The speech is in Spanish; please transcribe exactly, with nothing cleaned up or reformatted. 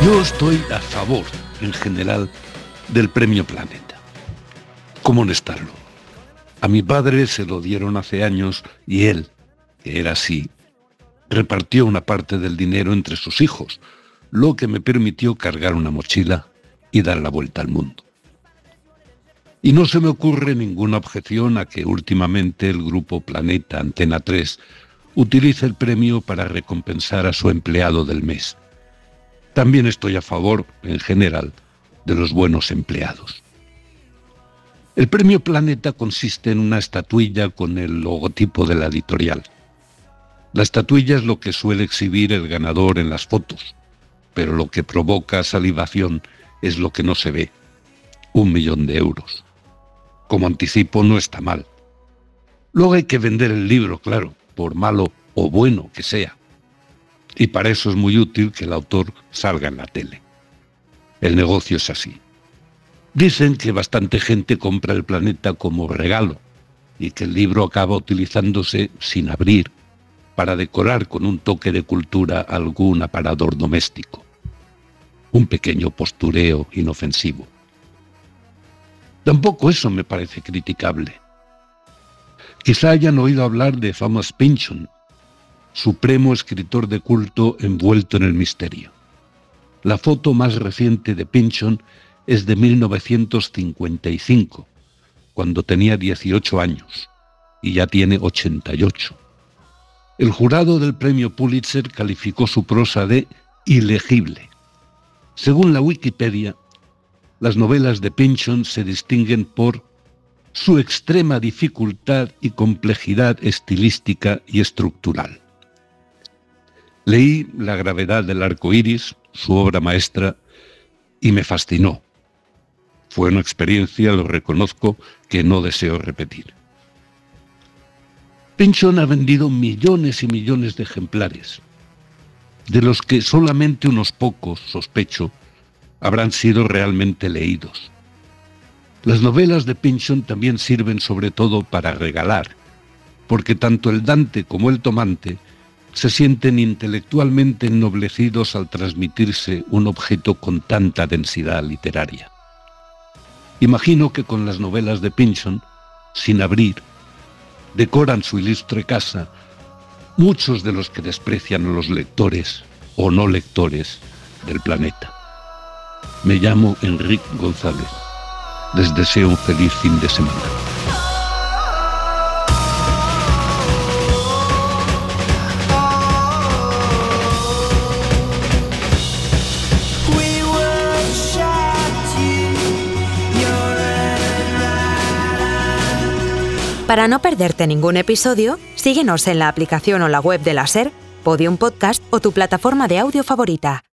Yo estoy a favor, en general, del Premio Planeta. ¿Cómo no estarlo? A mi padre se lo dieron hace años y él, que era así, repartió una parte del dinero entre sus hijos, lo que me permitió cargar una mochila y dar la vuelta al mundo. Y no se me ocurre ninguna objeción a que últimamente el grupo Planeta Antena tres utilice el premio para recompensar a su empleado del mes. También estoy a favor, en general, de los buenos empleados. El Premio Planeta consiste en una estatuilla con el logotipo de la editorial. La estatuilla es lo que suele exhibir el ganador en las fotos, pero lo que provoca salivación es lo que no se ve, un millón de euros. Como anticipo, no está mal. Luego hay que vender el libro, claro, por malo o bueno que sea. Y para eso es muy útil que el autor salga en la tele. El negocio es así. Dicen que bastante gente compra el Planeta como regalo y que el libro acaba utilizándose sin abrir para decorar con un toque de cultura algún aparador doméstico. Un pequeño postureo inofensivo. Tampoco eso me parece criticable. Quizá hayan oído hablar de Thomas Pynchon, supremo escritor de culto envuelto en el misterio. La foto más reciente de Pynchon es de mil novecientos cincuenta y cinco, cuando tenía dieciocho años, y ya tiene ochenta y ocho. El jurado del premio Pulitzer calificó su prosa de ilegible. Según la Wikipedia, las novelas de Pynchon se distinguen por su extrema dificultad y complejidad estilística y estructural. Leí La gravedad del arco iris, su obra maestra, y me fascinó. Fue una experiencia, lo reconozco, que no deseo repetir. Pynchon ha vendido millones y millones de ejemplares, de los que solamente unos pocos, sospecho, habrán sido realmente leídos. Las novelas de Pynchon también sirven sobre todo para regalar, porque tanto el Dante como el Tomante se sienten intelectualmente ennoblecidos al transmitirse un objeto con tanta densidad literaria. Imagino que con las novelas de Pynchon, sin abrir, decoran su ilustre casa muchos de los que desprecian a los lectores o no lectores del Planeta. Me llamo Enrique González. Les deseo un feliz fin de semana. Para no perderte ningún episodio, síguenos en la aplicación o la web de la SER, Podium Podcast o tu plataforma de audio favorita.